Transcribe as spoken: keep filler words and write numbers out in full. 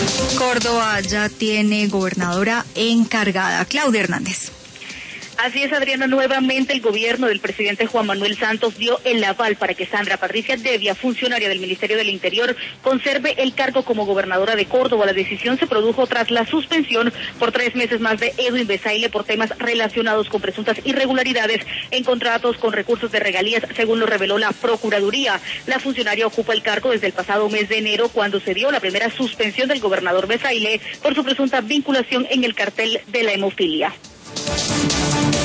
Córdoba ya tiene gobernadora encargada. Claudia Hernández. Así es, Adriana, nuevamente el gobierno del presidente Juan Manuel Santos dio el aval para que Sandra Patricia Devia, funcionaria del Ministerio del Interior, conserve el cargo como gobernadora de Córdoba. La decisión se produjo tras la suspensión por tres meses más de Edwin Besaile por temas relacionados con presuntas irregularidades en contratos con recursos de regalías, según lo reveló la Procuraduría. La funcionaria ocupa el cargo desde el pasado mes de enero, cuando se dio la primera suspensión del gobernador Besaile por su presunta vinculación en el cartel de la hemofilia.